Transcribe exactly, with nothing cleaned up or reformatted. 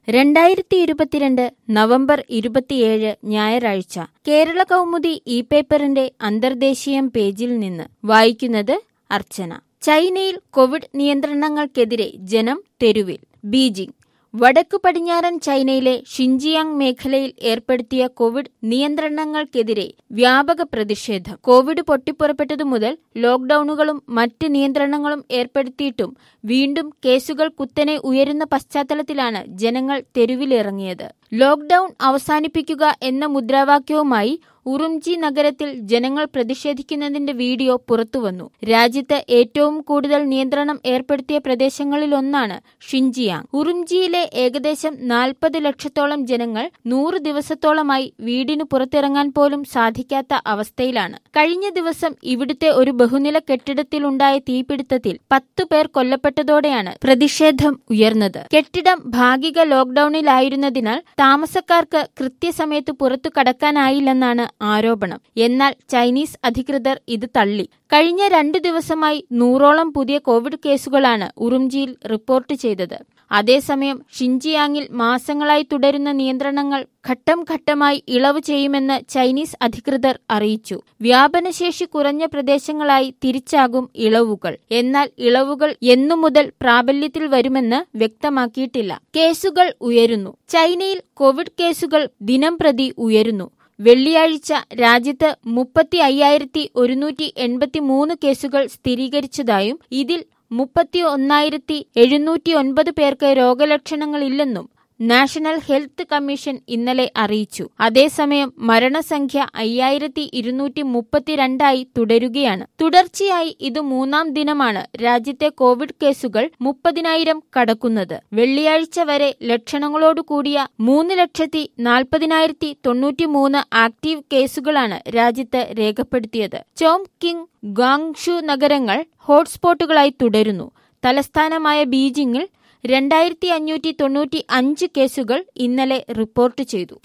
രണ്ടായിരത്തി ഇരുപത്തിരണ്ട് നവംബർ ഇരുപത്തിയേഴ് ഞായറാഴ്ച കേരള കൗമുദി ഇ പേപ്പറിന്റെ അന്തർദേശീയം പേജിൽ നിന്ന് വായിക്കുന്നത് അർച്ചന. ചൈനയിൽ കോവിഡ് നിയന്ത്രണങ്ങൾക്കെതിരെ ജനം തെരുവിൽ. ബീജിംഗ്. വടക്കു പടിഞ്ഞാറൻ ചൈനയിലെ ഷിൻജിയാങ് മേഖലയിൽ ഏർപ്പെടുത്തിയ കോവിഡ് നിയന്ത്രണങ്ങൾക്കെതിരെ വ്യാപക പ്രതിഷേധം. കോവിഡ് പൊട്ടിപ്പുറപ്പെട്ടതു മുതൽ ലോക്ഡൌണുകളും മറ്റ് നിയന്ത്രണങ്ങളും ഏർപ്പെടുത്തിയിട്ടും വീണ്ടും കേസുകൾ കുത്തനെ ഉയരുന്ന പശ്ചാത്തലത്തിലാണ് ജനങ്ങൾ തെരുവിലിറങ്ങിയത്. ലോക്ഡൌൺ അവസാനിപ്പിക്കുക എന്ന മുദ്രാവാക്യവുമായി ഉറുംചി നഗരത്തിൽ ജനങ്ങൾ പ്രതിഷേധിക്കുന്നതിന്റെ വീഡിയോ പുറത്തുവന്നു. രാജ്യത്ത് ഏറ്റവും കൂടുതൽ നിയന്ത്രണം ഏർപ്പെടുത്തിയ പ്രദേശങ്ങളിലൊന്നാണ് ഷിൻജിയാങ്. ഉറുംചിയിലെ ഏകദേശം നാൽപ്പത് ലക്ഷത്തോളം ജനങ്ങൾ നൂറ് ദിവസത്തോളമായി വീടിനു പുറത്തിറങ്ങാൻ പോലും സാധിക്കാത്ത അവസ്ഥയിലാണ്. കഴിഞ്ഞ ദിവസം ഇവിടുത്തെ ഒരു ബഹുനില കെട്ടിടത്തിലുണ്ടായ തീപിടുത്തത്തിൽ പത്തു പേർ കൊല്ലപ്പെട്ടതോടെയാണ് പ്രതിഷേധം ഉയർന്നത്. കെട്ടിടം ഭാഗിക ലോക്ഡൌണിലായിരുന്നതിനാൽ താമസക്കാർക്ക് കൃത്യസമയത്ത് പുറത്തു കടക്കാനായില്ലെന്നാണ് ആരോപണം. എന്നാൽ ചൈനീസ് അധികൃതർ ഇത് തള്ളി. കഴിഞ്ഞ രണ്ടു ദിവസമായി നൂറോളം പുതിയ കോവിഡ് കേസുകളാണ് ഉറുംചിയിൽ റിപ്പോർട്ട് ചെയ്തത്. അതേസമയം ഷിൻജിയാങ്ങിൽ മാസങ്ങളായി തുടരുന്ന നിയന്ത്രണങ്ങൾ ഘട്ടം ഘട്ടമായി ഇളവ് ചെയ്യുമെന്ന് ചൈനീസ് അധികൃതർ അറിയിച്ചു. വ്യാപനശേഷി കുറഞ്ഞ പ്രദേശങ്ങളായി തിരിച്ചാകും ഇളവുകൾ. എന്നാൽ ഇളവുകൾ എന്നു മുതൽ പ്രാബല്യത്തിൽ വരുമെന്ന് വ്യക്തമാക്കിയിട്ടില്ല. കേസുകൾ ഉയരുന്നു. ചൈനയിൽ കോവിഡ് കേസുകൾ ദിനംപ്രതി ഉയരുന്നു. വെള്ളിയാഴ്ച രാജ്യത്ത് മുപ്പത്തി അയ്യായിരത്തി ഒരുന്നൂറ്റി എൺപത്തി മൂന്ന് കേസുകൾ സ്ഥിരീകരിച്ചതായും ഇതിൽ മുപ്പത്തി ഒന്നായിരത്തി എഴുന്നൂറ്റി ഒൻപത് പേർക്ക് രോഗലക്ഷണങ്ങളില്ലെന്നും നാഷണൽ ഹെൽത്ത് കമ്മീഷൻ ഇന്നലെ അറിയിച്ചു. അതേസമയം മരണസംഖ്യ അയ്യായിരത്തി ഇരുന്നൂറ്റി മുപ്പത്തിരണ്ടായി തുടരുകയാണ്. തുടർച്ചയായി ഇത് മൂന്നാം ദിനമാണ് രാജ്യത്തെ കോവിഡ് കേസുകൾ മുപ്പതിനായിരം കടക്കുന്നത്. വെള്ളിയാഴ്ച വരെ ലക്ഷണങ്ങളോടുകൂടിയ മൂന്ന് ലക്ഷത്തി നാൽപ്പതിനായിരത്തി തൊണ്ണൂറ്റി മൂന്ന് ആക്റ്റീവ് കേസുകളാണ് രാജ്യത്ത് രേഖപ്പെടുത്തിയത്. ചോങ്കിങ്, ഗ്വാങ്ഷു നഗരങ്ങൾ ഹോട്ട്സ്പോട്ടുകളായി തുടരുന്നു. തലസ്ഥാനമായ ബീജിംഗിൽ രണ്ടായിരത്തി അഞ്ഞൂറ്റി തൊണ്ണൂറ്റി അഞ്ച് കേസുകൾ ഇന്നലെ റിപ്പോർട്ട് ചെയ്തു.